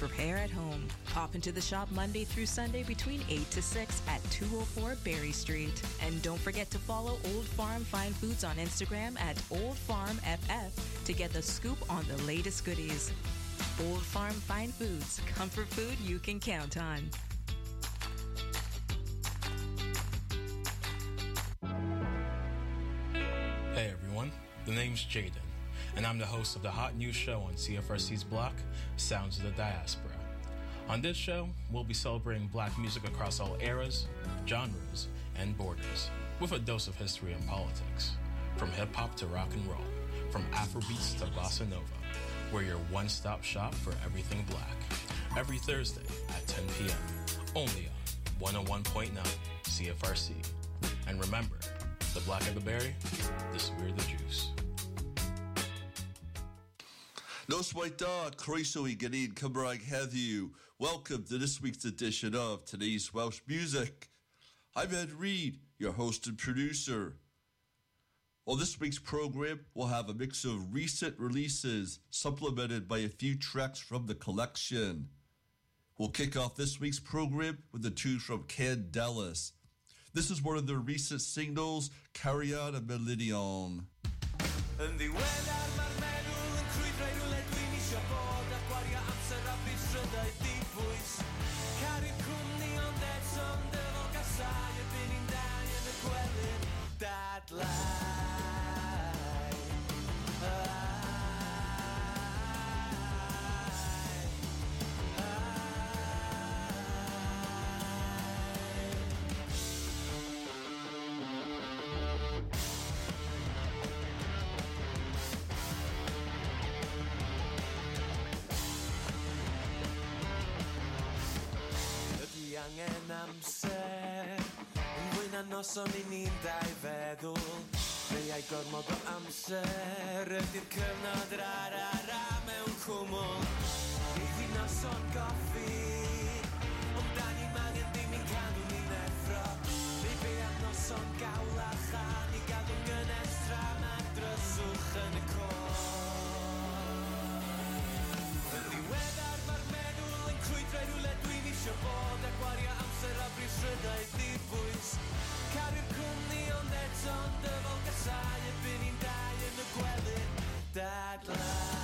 prepare at home. Pop into the shop Monday through Sunday between 8 to 6 at 204 Berry Street. And don't forget to follow Old Farm Fine Foods on Instagram at Old Farm FF to get the scoop on the latest goodies. Old Farm Fine Foods, comfort food you can count on. Hey everyone, the name's Jaden, and I'm the host of the hot news show on CFRC's block, Sounds of the Diaspora. On this show, we'll be celebrating black music across all eras, genres, and borders, with a dose of history and politics. From hip-hop to rock and roll, from Afrobeats to bossa nova, we're your one-stop shop for everything black. Every Thursday at 10 p.m., only on 101.9 CFRC. And remember, the blacker the berry, the sweeter the juice. Nos Waida, Croeso Ganeen Cymraeg heddiw. Welcome to this week's edition of Today's Welsh Music. I'm Ed Reed, your host and producer. On this week's program, we'll have a mix of recent releases, supplemented by a few tracks from the collection. We'll kick off this week's program with a tune from Candelas. This is one of their recent singles, Carry On a Millennium. Yn ddiweddar mae'r meddwl yn crwydrau rhywle dwi'n isio bod ac wario amser a bysrydau dibwys Caru'r cwmni ond eto'n dyfol gasau y byn ni'n dau yn y gwely'n dadlau angen amser yn fwy na noson i ni'n dau feddwl neu ai gormod o amser ydy'r cyfnod rara mewn cwmwl Neith i noson goffi ond da ni'n angen ddim i'n cadw ni'n effro neu be am noson gawl a chan i gadw'n gynestra ma'n dryswch yn y cor Yn ddiweddar mae'r meddwl yn crwydrau rhywle dwi'n isio bod ac wario amser a brisrydau ddibwys Caru'r cwmni ond eto'n dyfol gasau y byn ni'n dau yn y gwely'n dadlau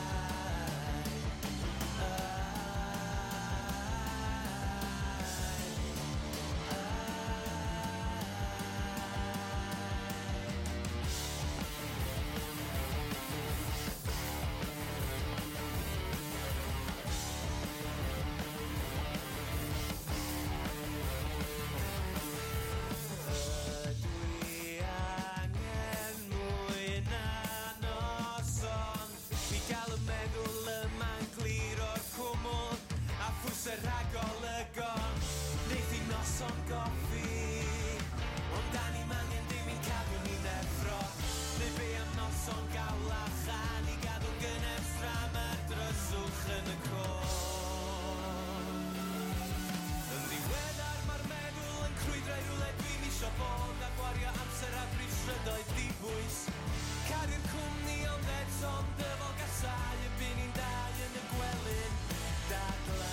Ser rhagolygon Neith i noson goffi Ond da ni'n angen dim i'n cadw ni'n effro Neu be am noson gawl a chan I gadw'n gynestra mae'r dryswch yn y cor Yn ddiweddar mae'r meddwl yn crwydrau rhywle dwi'n isio bod A gwario amser a brisrydoedd dibwys Caru'r cwmni ond eto'n dyfol gasau Y byn ni'n dau yn y gwely'n dadlau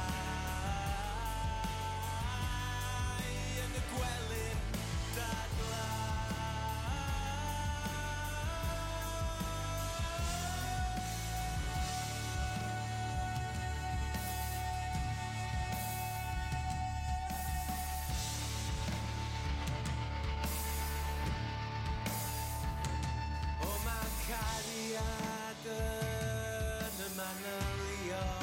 gwely'n dadlau O mae cariad yn y manylion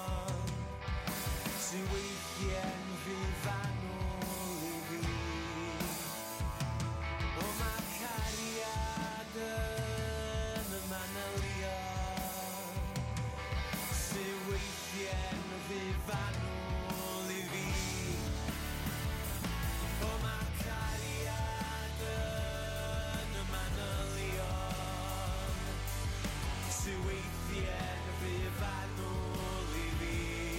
Sy weithie'n fi fanwl I fi O mae cariad yn y manylion Sy weithie'n fi fanwl I fi O mae cariad yn y manylion Sy weithie'n fi fanwl I fi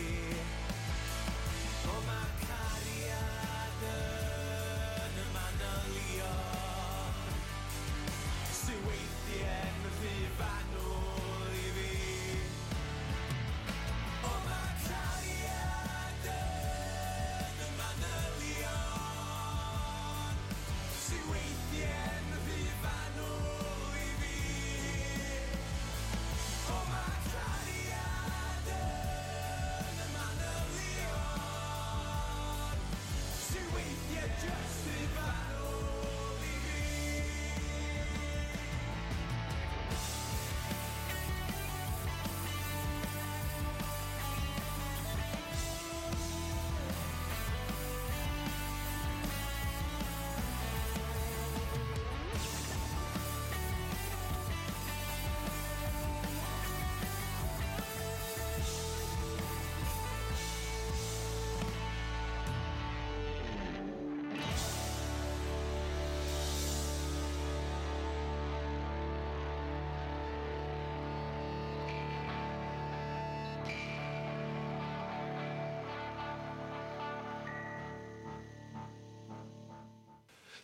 O mae cariad yn y manylion Sy weithie'n fi fanwl I fi O mae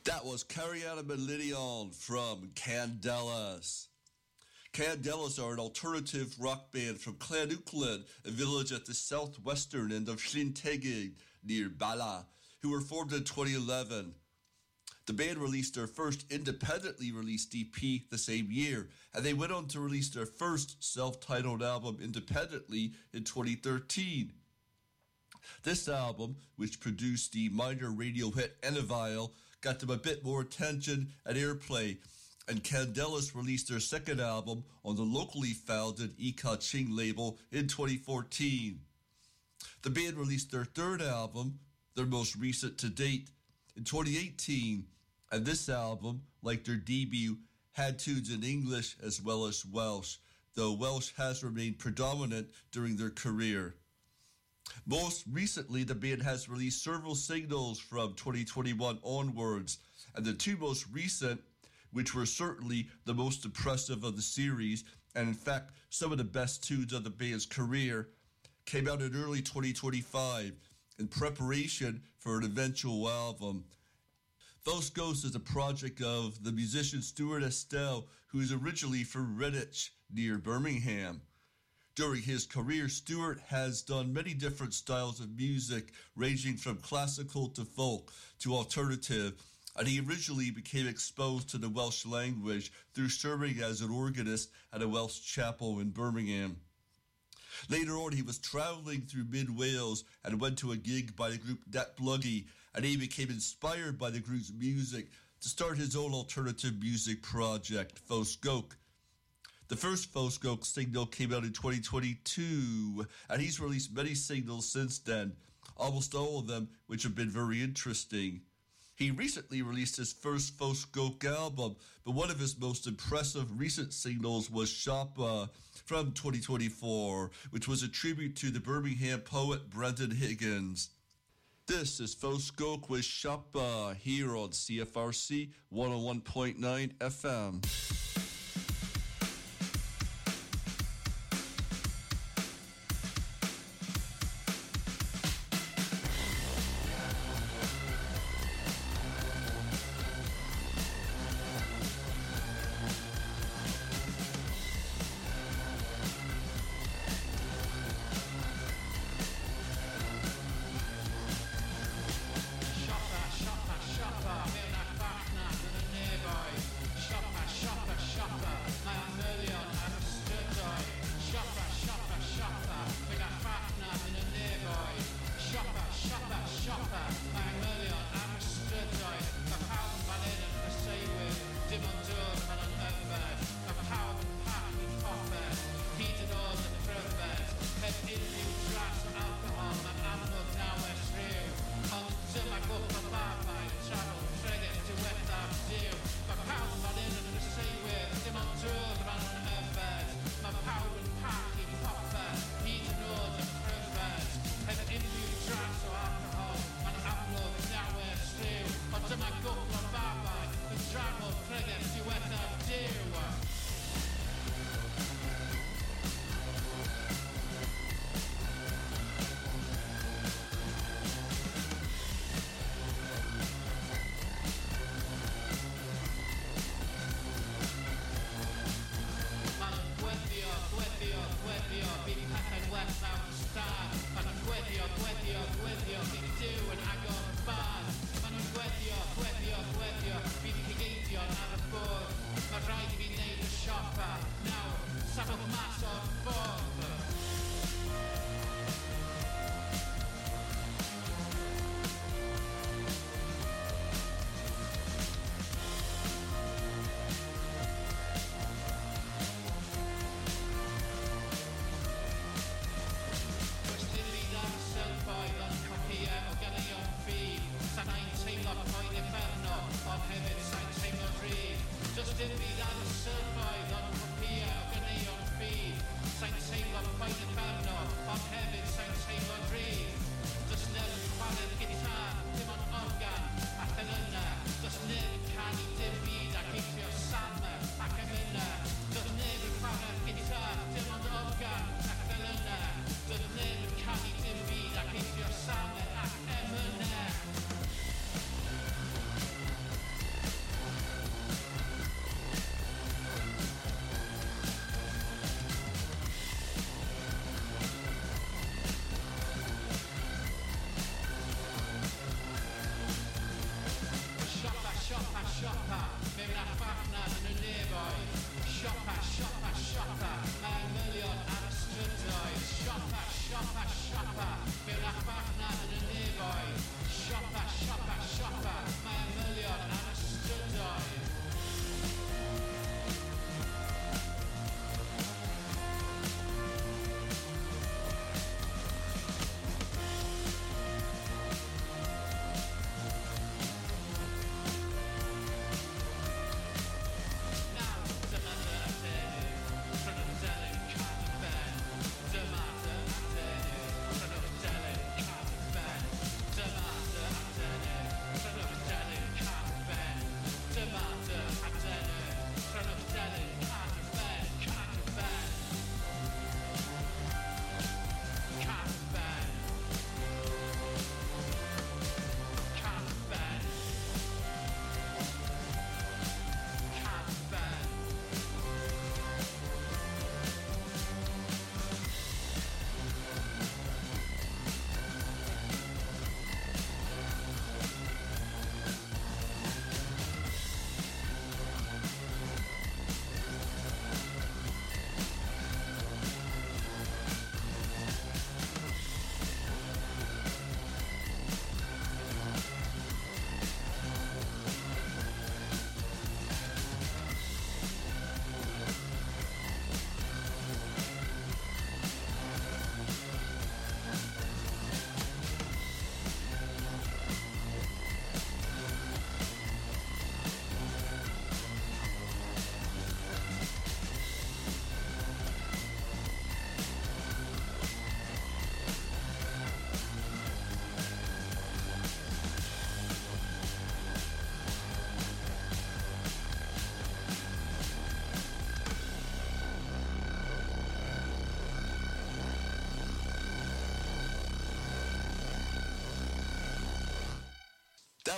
That was Cariana Melinion from Candelas. Candelas are an alternative rock band from Clanúchlin, a village at the southwestern end of Shintegig, near Bala, who were formed in 2011. The band released their first independently released EP the same year, and they went on to release their first self-titled album independently in 2013. This album, which produced the minor radio hit Enivile, got them a bit more attention and airplay, and Candelas released their second album on the locally founded Ikaching label in 2014. The band released their third album, their most recent to date, in 2018, and this album, like their debut, had tunes in English as well as Welsh, though Welsh has remained predominant during their career. Most recently, the band has released several singles from 2021 onwards, and the two most recent, which were certainly the most impressive of the series, and in fact some of the best tunes of the band's career, came out in early 2025 in preparation for an eventual album. Those Ghosts is a project of the musician Stuart Estelle, who is originally from Redditch, near Birmingham. During his career, Stuart has done many different styles of music, ranging from classical to folk to alternative, and he originally became exposed to the Welsh language through serving as an organist at a Welsh chapel in Birmingham. Later on, he was travelling through mid-Wales and went to a gig by the group Dat Bluggy, and he became inspired by the group's music to start his own alternative music project, Fosgoch. The first Fosgoch single came out in 2022, and he's released many singles since then, almost all of them which have been very interesting. He recently released his first Fosgoch album, but one of his most impressive recent singles was Shoppa from 2024, which was a tribute to the Birmingham poet Brendan Higgins. This is Fosgoch with Shoppa here on CFRC 101.9 FM. Shoppa, mewn â farchnad yn y nefoedd. Shoppa, shoppa, shoppa.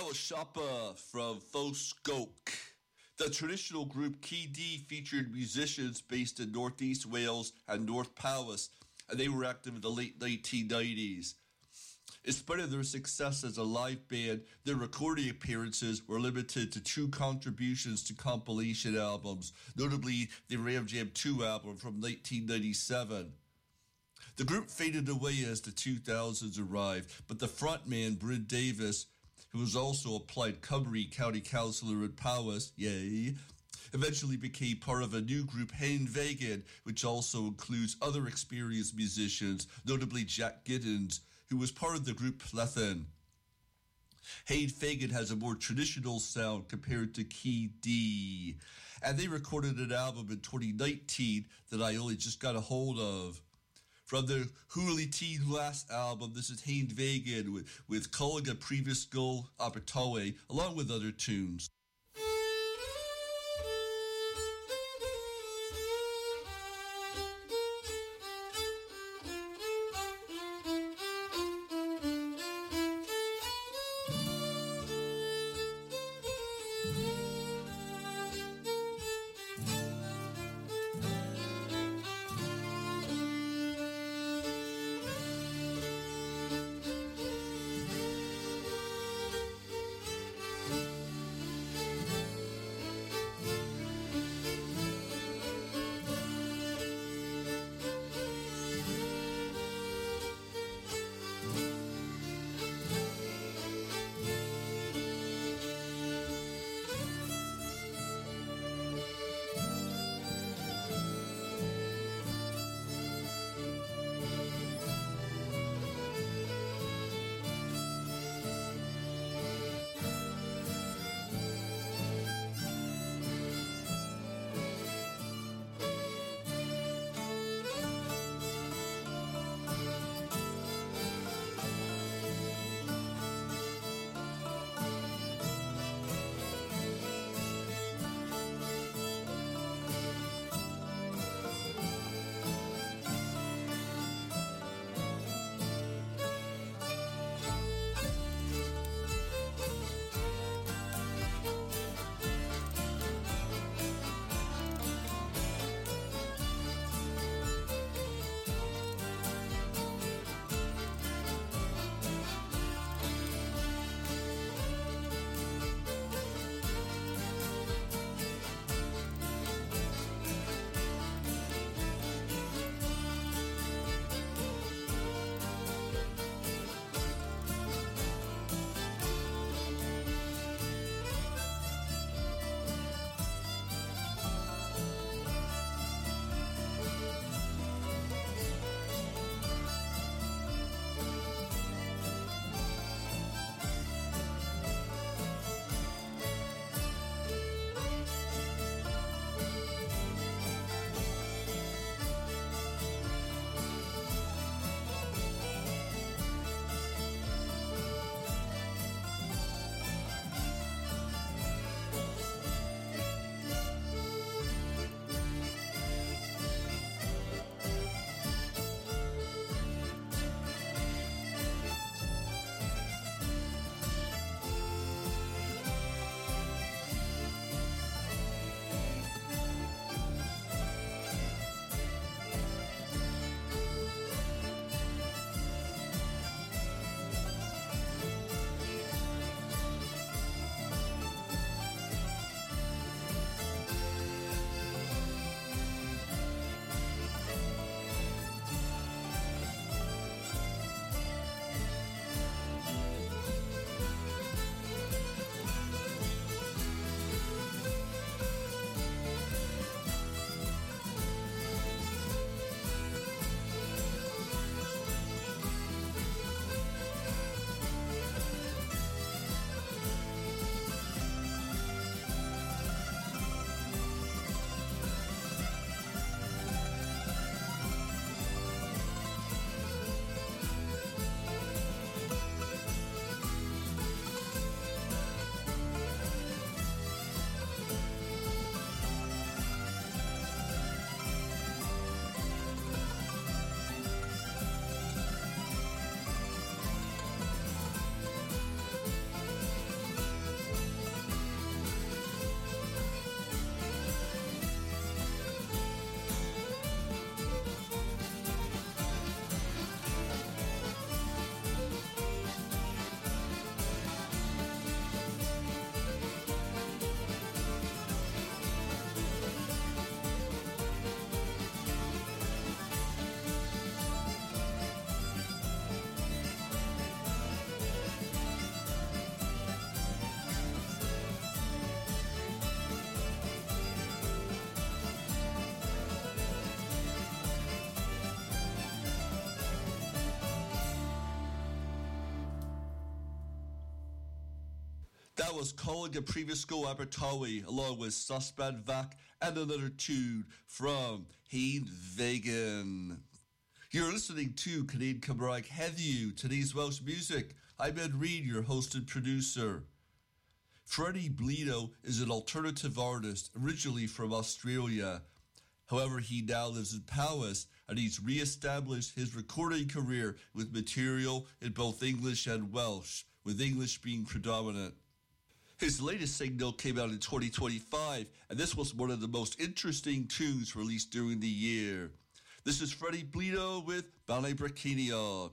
was Shoppa from Foscoke. The traditional group Key D featured musicians based in Northeast Wales and North Powys, and they were active in the late 1990s. In spite of their success as a live band, their recording appearances were limited to 2 contributions to compilation albums, notably the Ram Jam 2 album from 1997. The group faded away as the 2000s arrived, but the frontman, Bryn Davis, who was also a Plaid Cymru county councillor in Powys, eventually became part of a new group, Hen Vegan, which also includes other experienced musicians, notably Jack Giddens, who was part of the group Plethen. Hen Vegan has a more traditional sound compared to Key D, and they recorded an album in 2019 that I only just got a hold of. From their Huli Teen last album, this is Hen Vegan with Culligan Previous Skull Abertawe, along with other tunes. That was Colin Gaprivisco Abertawi along with Suspend Vac and another tune from Hein Vegan. You're listening to Canadian Cymraeg Heddiw, today's Welsh music. I'm Ed Reed, your host and producer. Freddie Bledo is an alternative artist originally from Australia. However, he now lives in Powys and he's re-established his recording career with material in both English and Welsh, with English being predominant. His latest single came out in 2025, and this was one of the most interesting tunes released during the year. This is Freddie Bledo with Ballet Breciniog.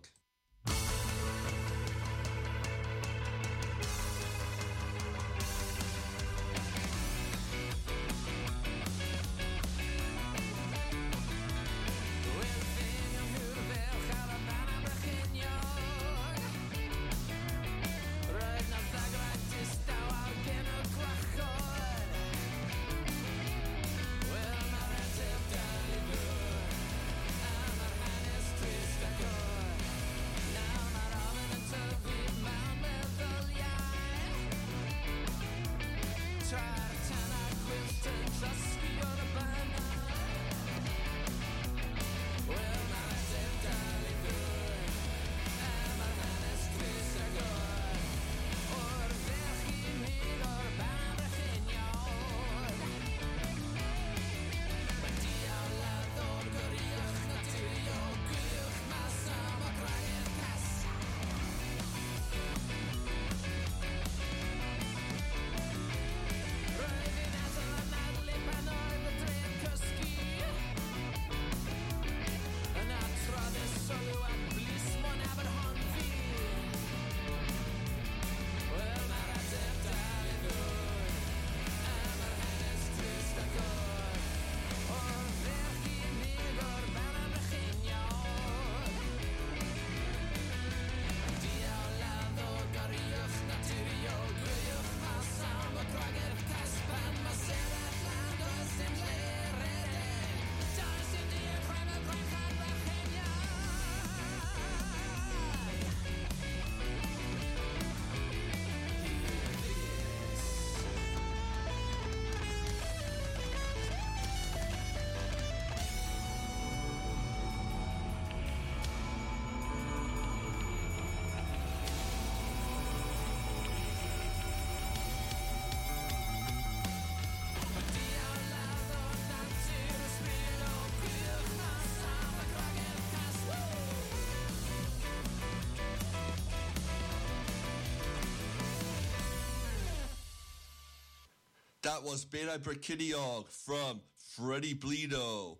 That was Ballet Breciniog from Freddie Bledo.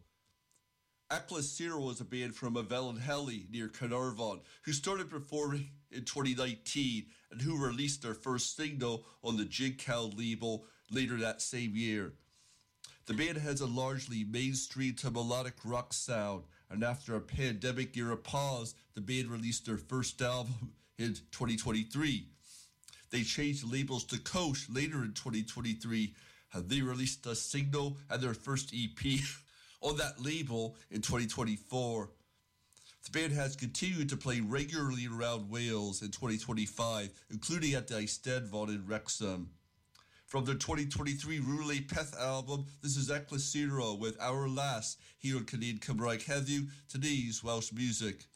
Ecclesira was a band from Avellanhelly near Carnarvon who started performing in 2019 and who released their first single on the Jig Cow label later that same year. The band has a largely mainstream to melodic rock sound, and after a pandemic-era pause, the band released their first album in 2023. They changed labels to Koch later in 2023, and they released a single and their first EP on that label in 2024. The band has continued to play regularly around Wales in 2025, including at the Eisteddfod in Wrexham. From their 2023 Rwle Peth album, this is Ecclesira with Our Last, here on Canadian Cymraeg Heddiw, today's Welsh music.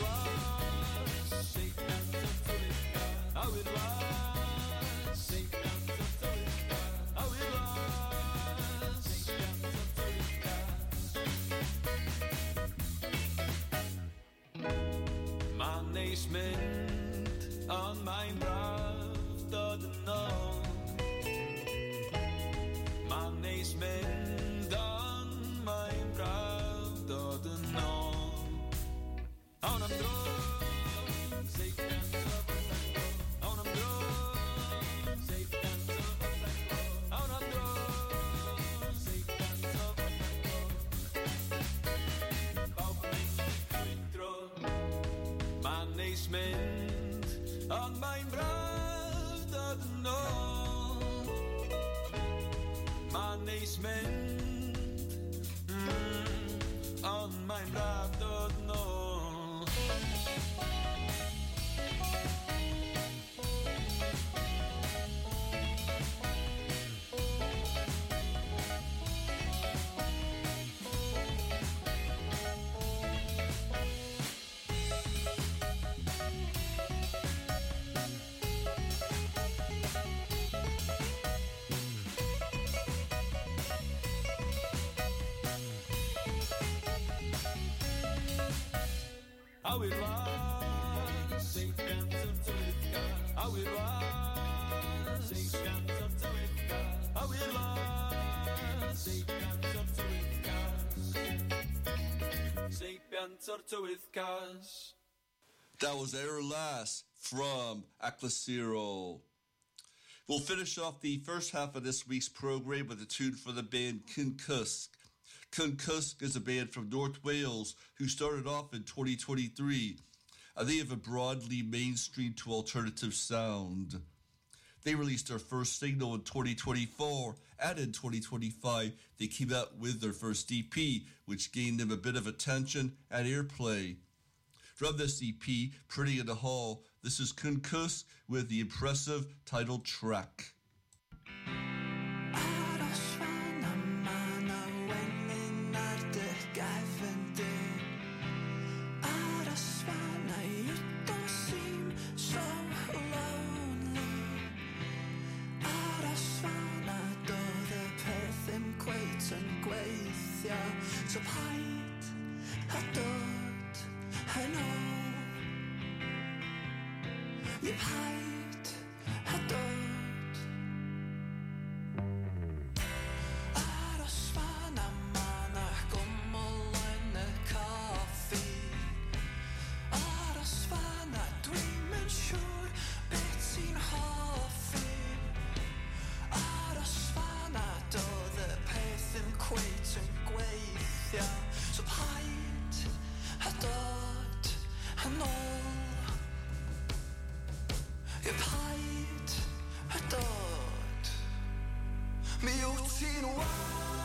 Mynd on mijn braf dod yn ôl. Man neis mynd on mijn braf dod yn ôl. On am dron, zeikans of a flecko. On am dron, zeikans of a flecko. On am dron, zeikans of a flecko. Bauchling dron. Man neis mynd on mijn braf dod yn ôl. Man neis mynd on mijn braf dod yn ôl. Awyr fan, seibiant o'r tywydd gas. Awyr fan, seibiant o'r tywydd gas. Awyr fan, seibiant o'r tywydd gas. Seibiant o'r tywydd gas. That was Air Lass from Aklasiro. We'll finish off the first half of this week's program with a tune from the band Cyncusk. Cyncusk is a band from North Wales who started off in 2023, and they have a broadly mainstream to alternative sound. They released their first single in 2024, and in 2025 they came out with their first EP, which gained them a bit of attention and airplay. From this EP, Pretty in the Hall, this is Cyncusk with the impressive title track. So paid a dod yn ôl. I paid a dod. Aros fan a man a gwmwl yn y coffi. Aros fan a dwi'n yn siŵr beth sy'n hoffi. Aros fan a doedd y peth yn cweit yn gweithio. So paid a dod yn ôl. I paid a dod. Mi wyt ti'n wael.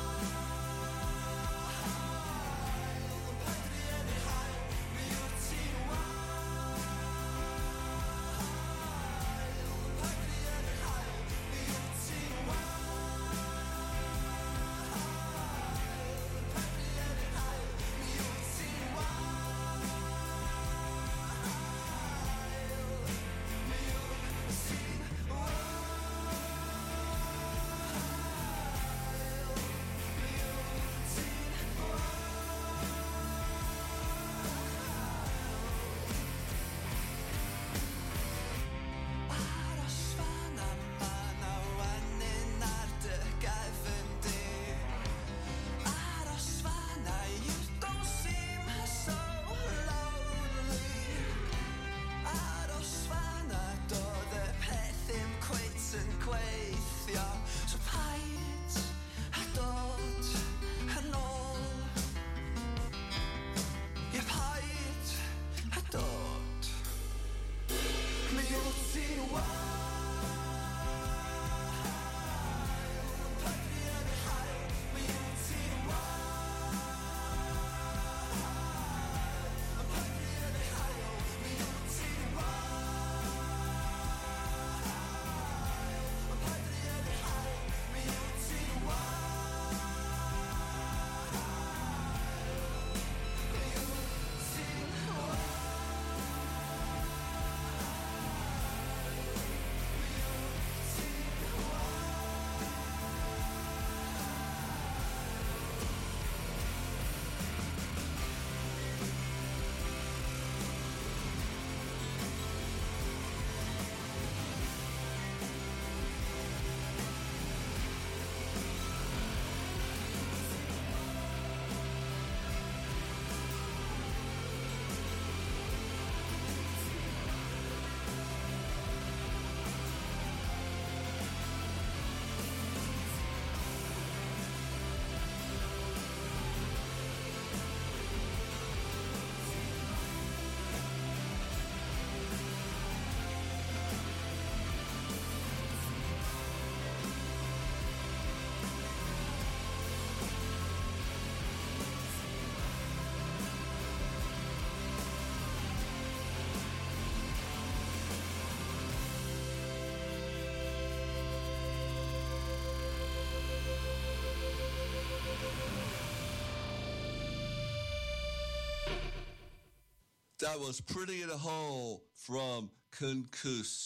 That was Pretty in a Hole from Cyncusk.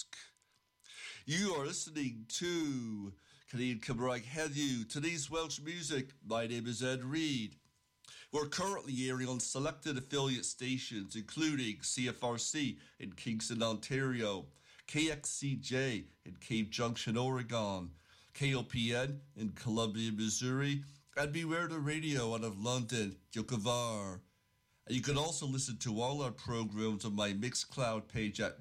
You are listening to Canadian Cymraeg Heddiw, today's Welsh music. My name is Ed Reed. We're currently airing on selected affiliate stations, including CFRC in Kingston, Ontario, KXCJ in Cave Junction, Oregon, KOPN in Columbia, Missouri, and Beware the Radio out of London, Yukovar. And you can also listen to all our programs on my Mixcloud page at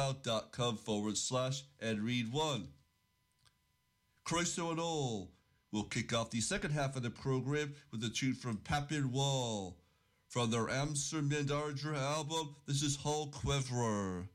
mixcloud.com/EdRead1. Croeso and all. We'll kick off the second half of the program with a tune from Papin Wall. From their Amsterdam Ardra album, this is Hall Quiverer.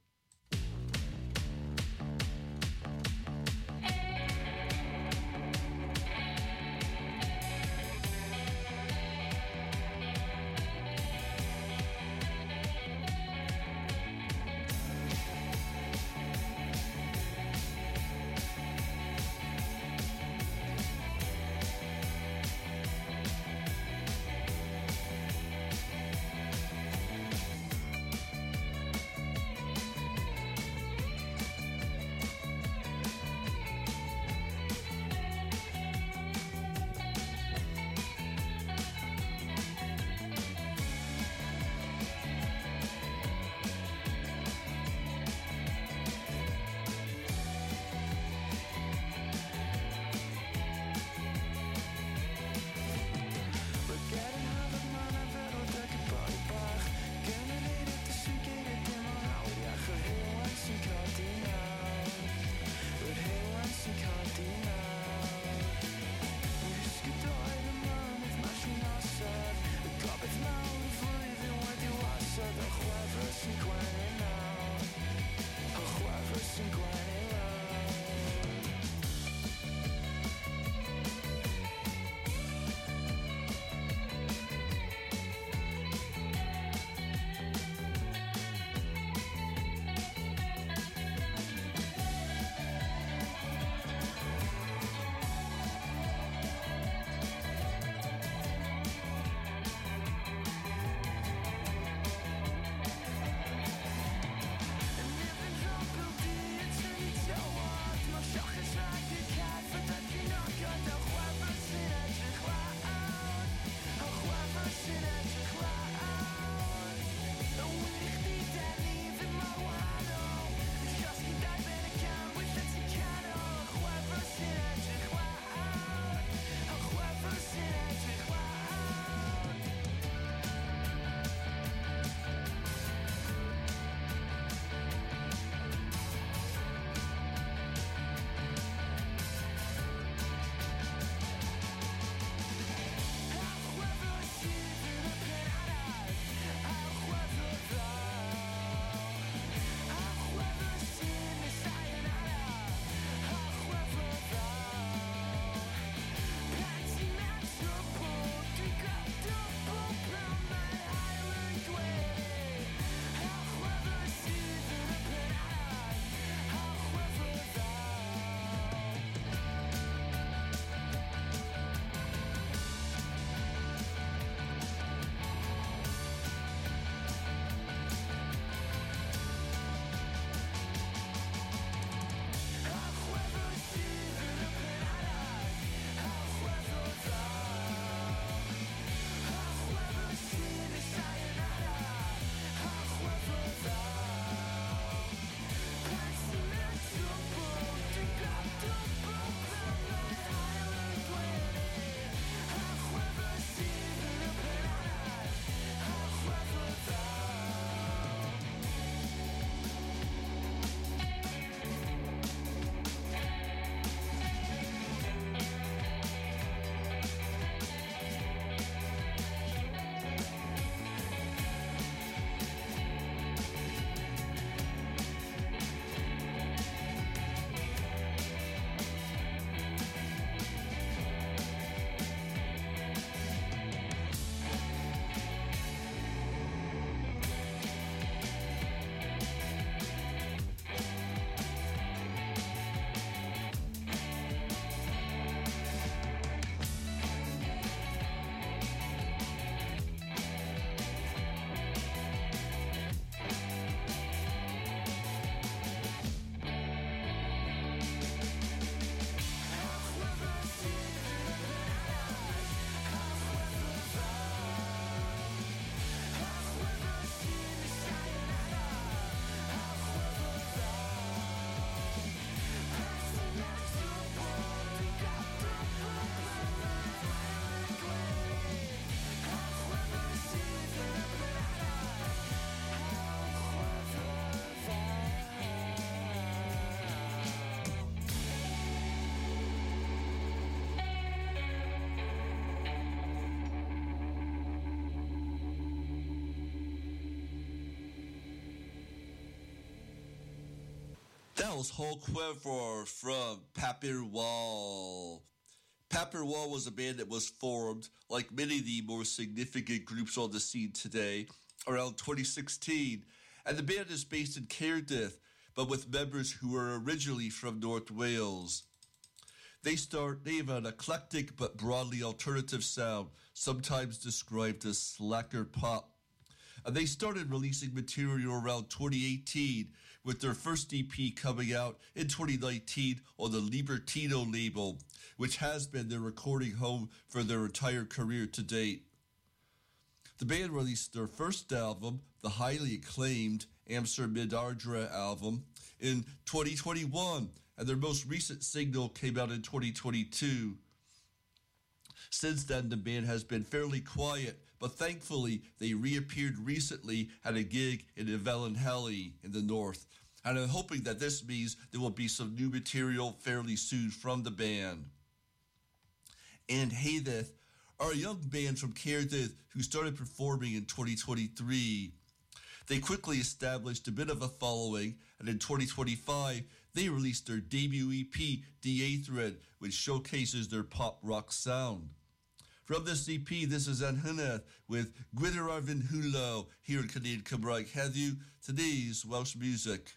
That was Hulk Quiver from Papier Wall. Papier Wall was a band that was formed, like many of the more significant groups on the scene today, around 2016. And the band is based in Cardiff, but with members who were originally from North Wales. They have an eclectic but broadly alternative sound, sometimes described as slacker pop. And they started releasing material around 2018, with their first EP coming out in 2019 on the Libertino label, which has been their recording home for their entire career to date. The band released their first album, the highly acclaimed Amser Midardra album, in 2021, and their most recent single came out in 2022. Since then, the band has been fairly quiet, but thankfully they reappeared recently at a gig in Evelynhelly in the north, and I'm hoping that this means there will be some new material fairly soon from the band. And Haytheth are a young band from Cardiff who started performing in 2023. They quickly established a bit of a following, and in 2025 they released their debut EP, The Aethred, which showcases their pop rock sound. From this EP, this is Anhuneth with Gwydr Arfyn Hwlo here in Canadian Cymraeg Heddiw, today's Welsh music.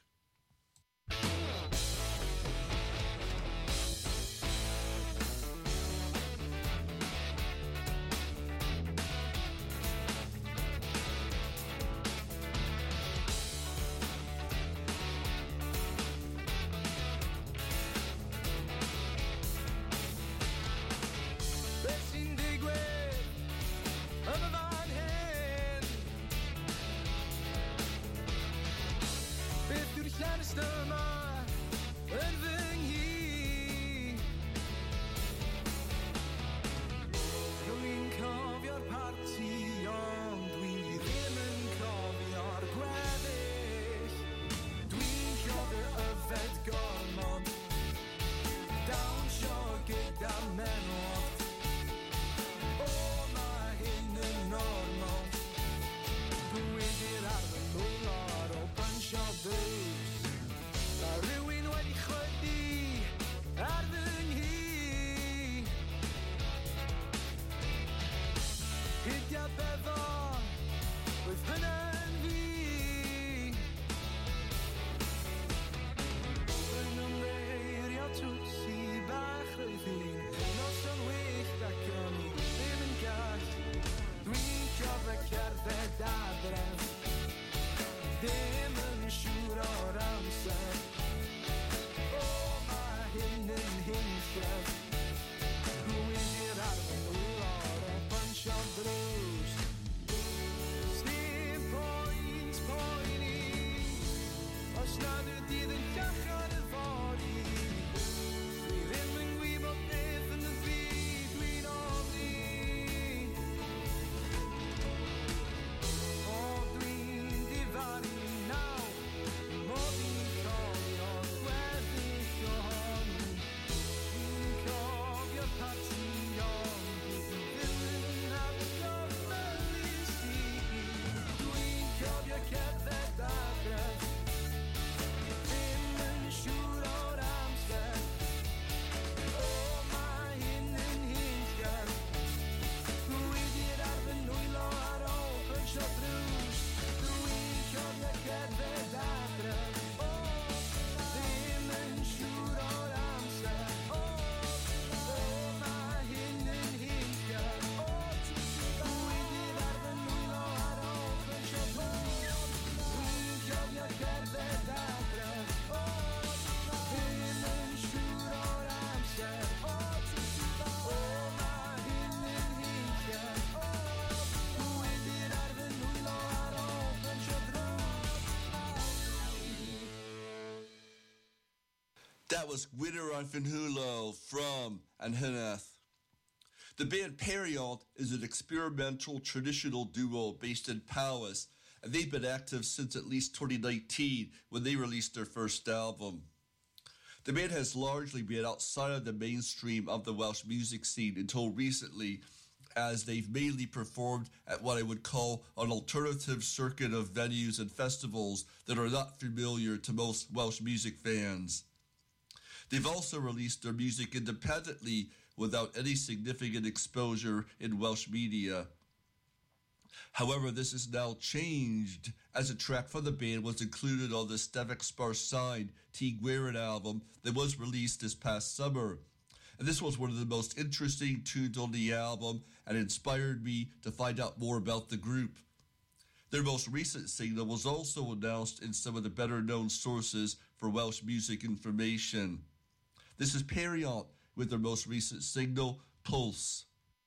That was Gwydr Arfyn Hwlo from Anhuneth. The band Periont is an experimental traditional duo based in Powys, and they've been active since at least 2019 when they released their first album. The band has largely been outside of the mainstream of the Welsh music scene until recently, as they've mainly performed at what I would call an alternative circuit of venues and festivals that are not familiar to most Welsh music fans. They've also released their music independently without any significant exposure in Welsh media. However, this has now changed, as a track from the band was included on the Stefan Sparsain T. Guerin album that was released this past summer. And this was one of the most interesting tunes on the album and inspired me to find out more about the group. Their most recent single was also announced in some of the better-known sources for Welsh music information. This is Periant with their most recent single, Pulse.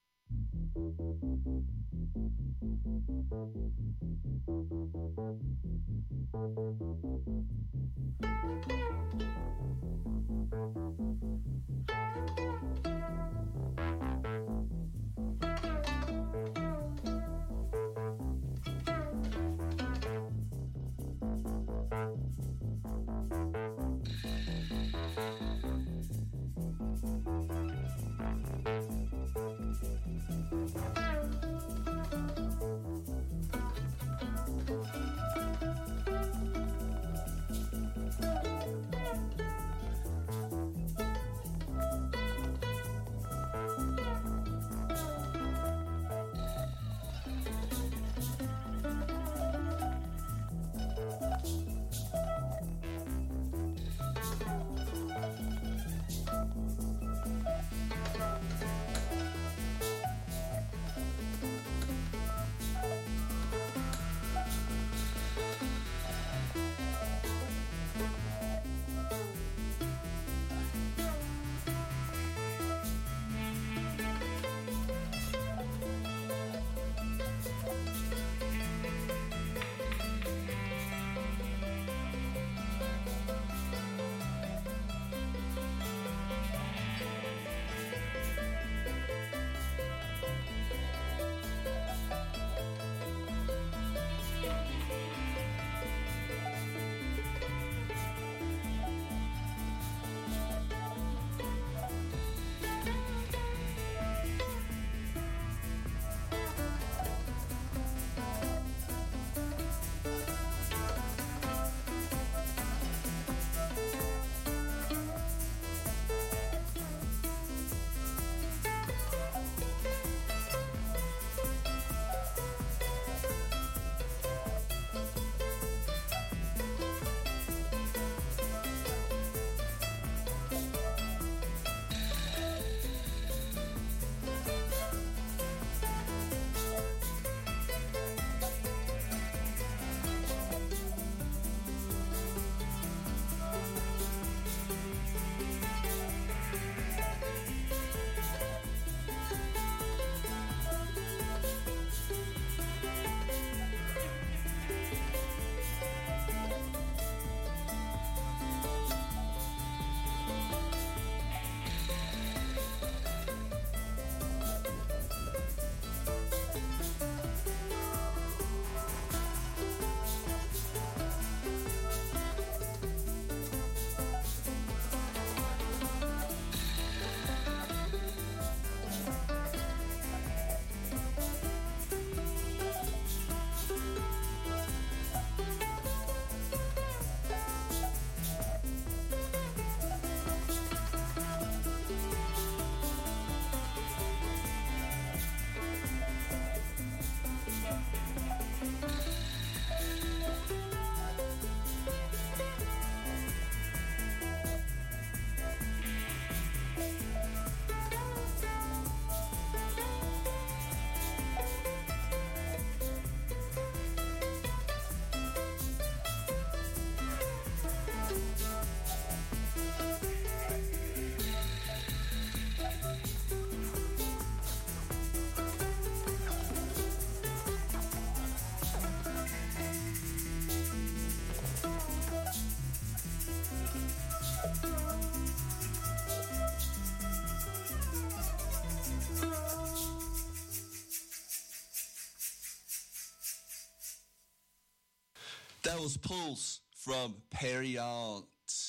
That was Pulse from Periant.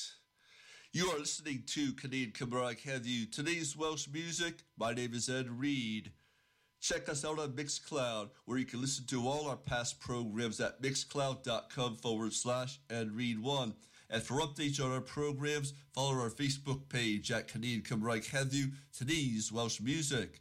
You are listening to Canadian Cymraeg Heddiw. Today's Welsh music. My name is Ed Reed. Check us out on Mixcloud, where you can listen to all our past programs at mixcloud.com/andread1. And for updates on our programs, follow our Facebook page at Canadian Cymraeg Heddiw, today's Welsh Music.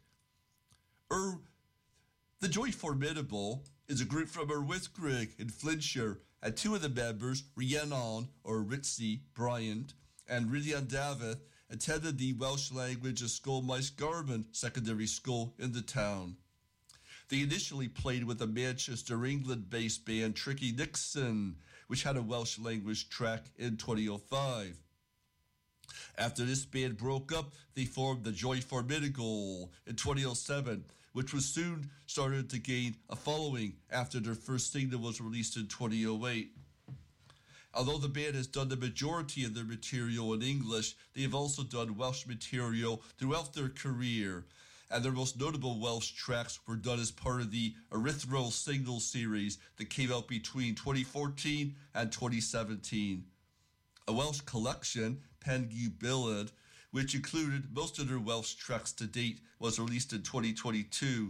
The Joy Formidable is a group from Wythgrug in Flintshire, and two of the members, Rhiannon or Ritzy Bryant and Rhiannon Davith, attended the Welsh Language Ysgol Maes Garman Secondary School in the town. They initially played with the Manchester, England-based band Tricky Nixon, which had a Welsh language track in 2005. After this band broke up, they formed the Joy Formidable in 2007, which was soon started to gain a following after their first single was released in 2008. Although the band has done the majority of their material in English, they have also done Welsh material throughout their career, and their most notable Welsh tracks were done as part of the Erythral single series that came out between 2014 and 2017. A Welsh collection, Pengu Billed, which included most of their Welsh tracks to date, was released in 2022.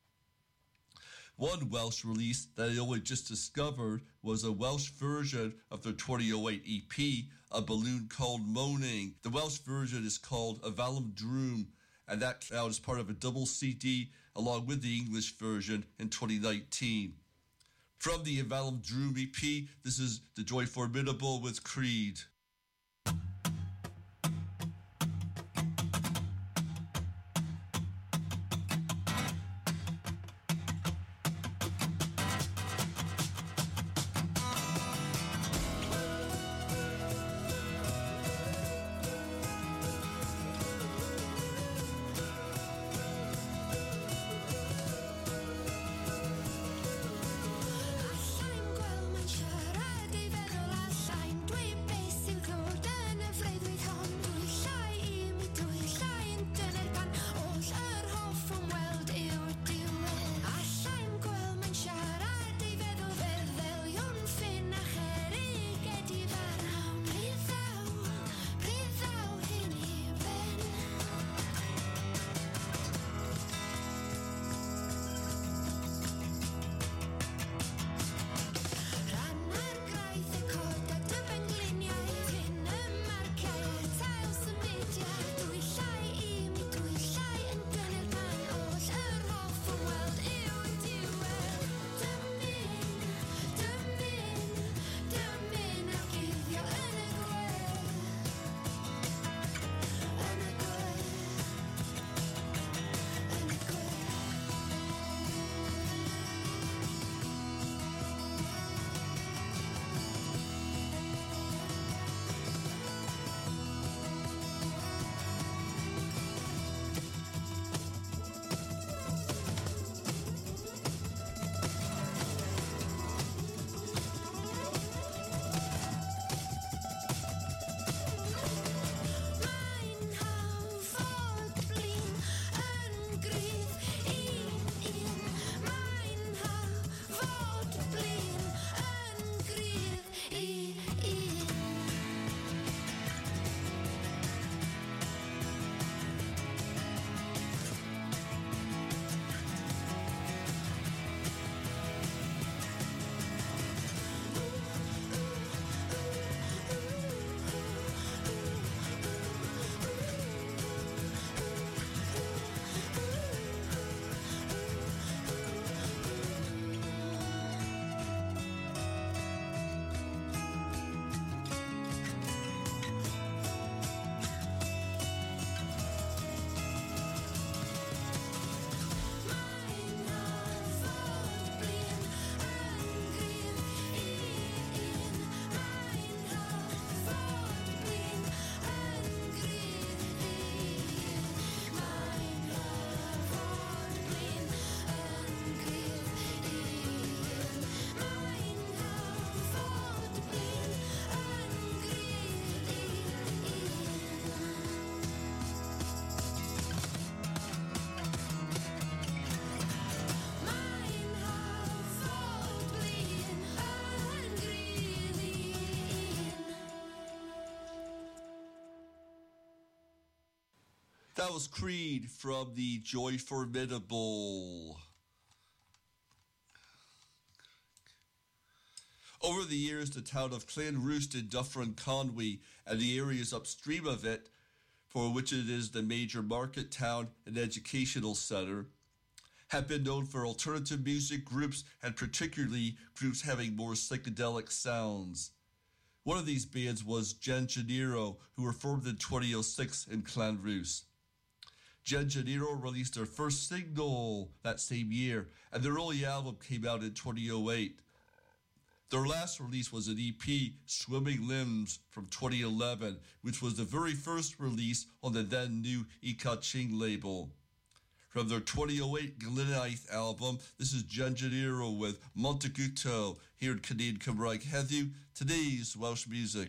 One Welsh release that I only just discovered was a Welsh version of their 2008 EP, A Balloon Called Moaning. The Welsh version is called A Valum Droom, and that came out as part of a double CD along with the English version in 2019. From the Valum Droom EP, this is The Joy Formidable with Creed. Allai'n gweld mae'n siarad ei feddwl allai'n dweud beth sy'n That was Creed from the Joy Formidable. Over the years, the town of Clanroost in Dufferin-Conwy and the areas upstream of it, for which it is the major market town and educational centre, have been known for alternative music groups and particularly groups having more psychedelic sounds. One of these bands was Gen Janeiro, who were formed in 2006 in Clanroost. Gen Janeiro released their first single that same year, and their only album came out in 2008. Their last release was an EP, Swimming Limbs, from 2011, which was the very first release on the then new Ikaching label. From their 2008 Glenith album, this is Gen Janeiro with Montaguto, here in Canadian Cymraeg heddiw, today's Welsh music.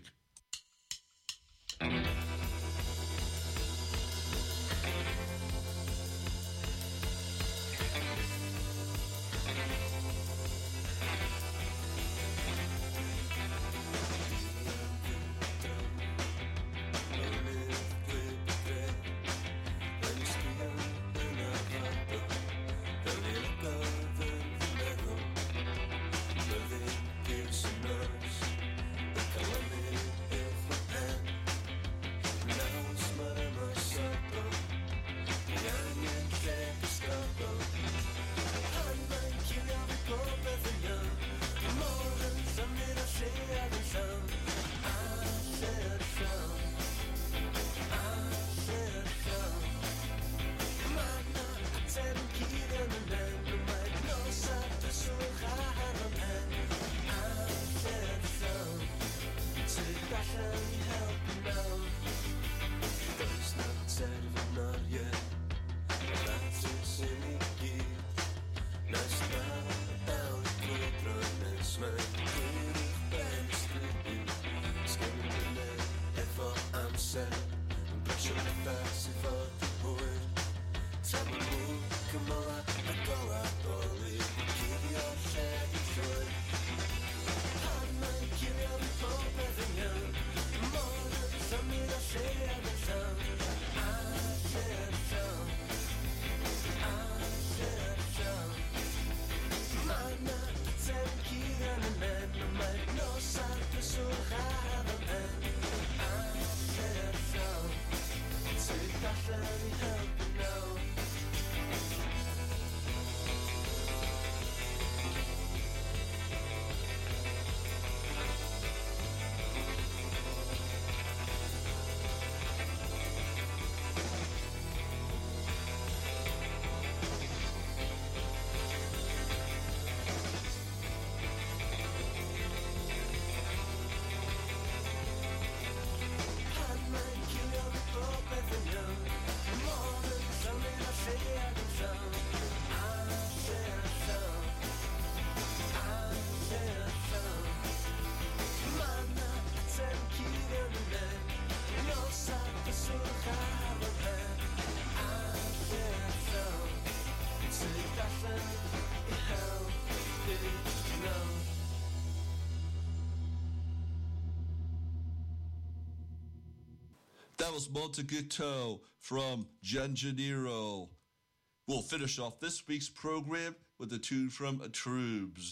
That was Montaguto from Gen Janeiro. We'll finish off this week's program with a tune from Atrubes.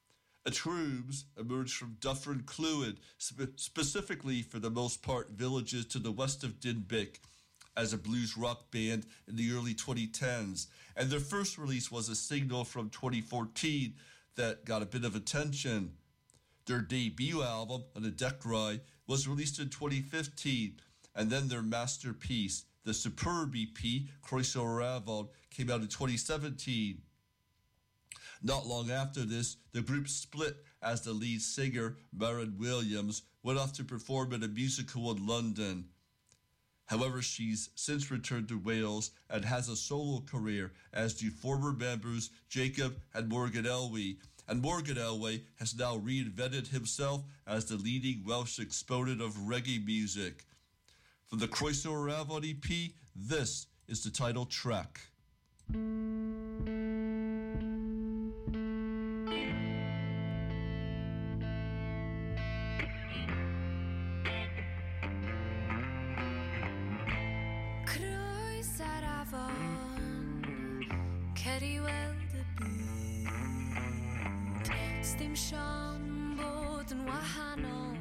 Atrubes emerged from Dufferin Clwyd, specifically for the most part villages to the west of Dinbych, as a blues rock band in the early 2010s. And their first release was a single from 2014 that got a bit of attention. Their debut album, An Adecrai, was released in 2015, and then their masterpiece, the superb EP, Croeso Rafod, came out in 2017. Not long after this, the group split as the lead singer, Maren Williams, went off to perform at a musical in London. However, she's since returned to Wales and has a solo career, as do former members Jacob and Morgan Elway. And Morgan Elway has now reinvented himself as the leading Welsh exponent of reggae music. From the Croeso Rafod EP, this is the title track. Croeso ar afon cer I weld y byd Sdim siom bod yn wahanol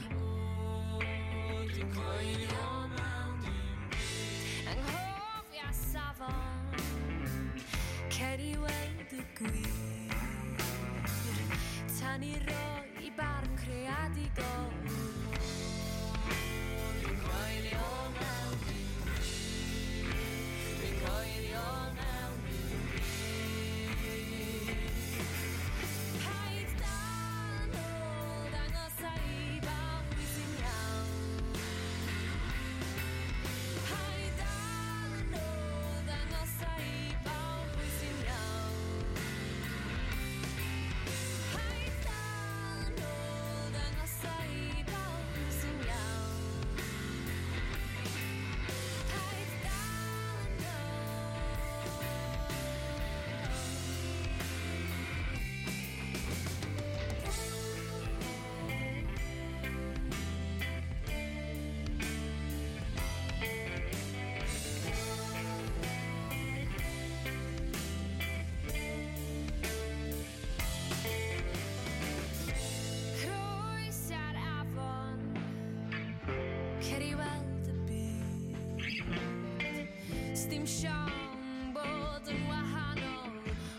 Dwi'n coelio mewn dim byd Anghofio safon cer I weld y gwir Tan I roi barn creadigol Dwi'n coelio mewn dim byd Dwi'n coelio mewn dim byd Paid dan ôl dangos I bawb sy'n iawn Paid dan ôl dangos I bawb sy'n iawn Paid dan ôl dangos I bawb sy'n iawn Paid dan Croes ar afon cer I weld y byd Sdim siom bod yn wahanol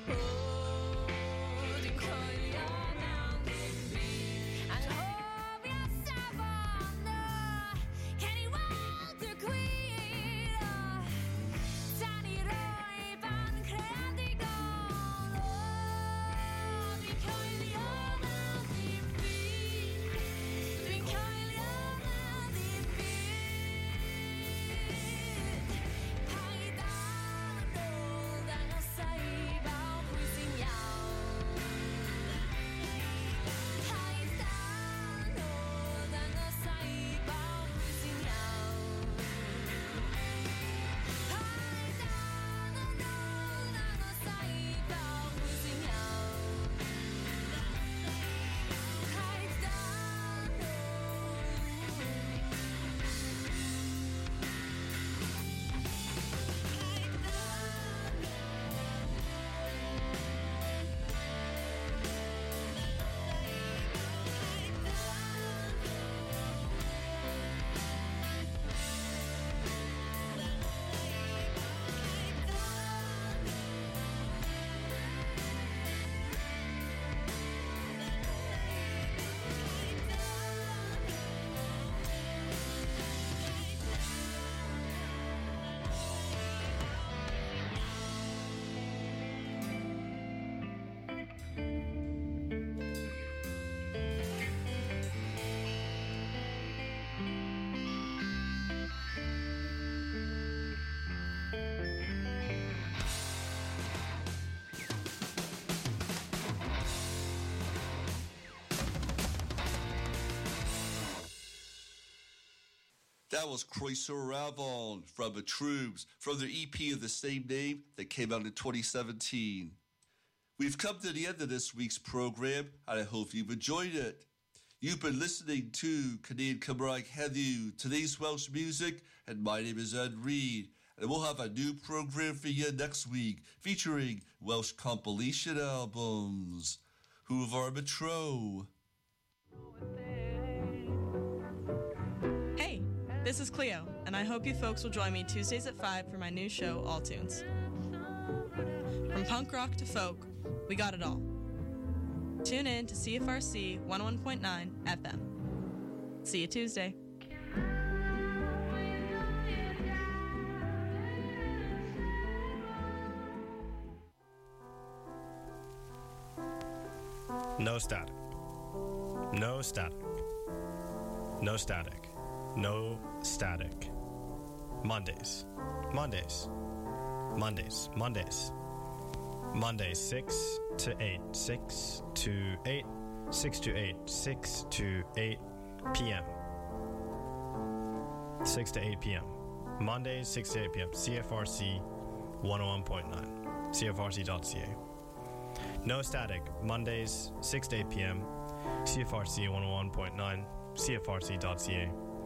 Dwi'n coelio mewn dim byd Anghofio safon cer I weld y gwir Tan I roi barn creadigol Dwi'n coelio mewn dim byd Dwi'n coelio mewn dim byd Paid dan ôl dangos I bawb sy'n iawn Paid dan ôl dangos I bawb sy'n iawn Paid dan ôl dangos I bawb sy'n iawn Paid dan That was Croeso Ravon from the Troops from their EP of the same name that came out in 2017. We've come to the end of this week's program, and I hope you've enjoyed it. You've been listening to Canadian Cymraeg Heddiw, today's Welsh music, and my name is Ed Reed. And we'll have a new program for you next week featuring Welsh compilation albums. Hwyl Metro. Hey, this is Cleo, and I hope you folks will join me Tuesdays at 5 for my new show, All Tunes. From punk rock to folk, we got it all. Tune in to CFRC 101.9 FM. See you Tuesday. No static. No static. No static. No static. Mondays. Mondays. Mondays. Mondays. Mondays 6 to 8. 6 to 8. 6 to 8. 6 to 8 p.m. 6 to 8 p.m. Mondays 6 to 8 p.m. CFRC 101.9. CFRC.ca. No static. Mondays 6 to 8 p.m. CFRC 101.9. CFRC.ca.